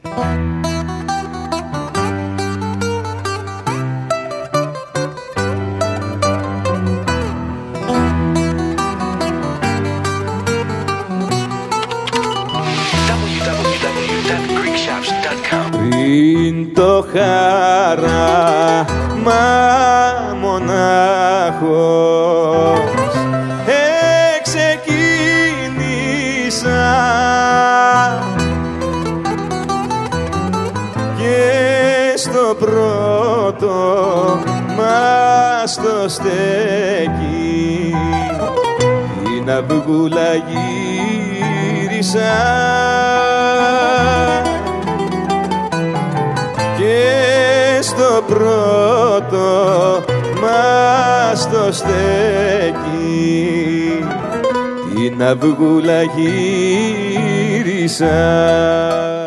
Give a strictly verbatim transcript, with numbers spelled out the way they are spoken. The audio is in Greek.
Πριν το χάραμα μονάχος εξεκίνησα και στο πρώτο μας το στέκει την αυγούλα γύρισα και στο πρώτο μας το στέκει την αυγούλα γύρισα.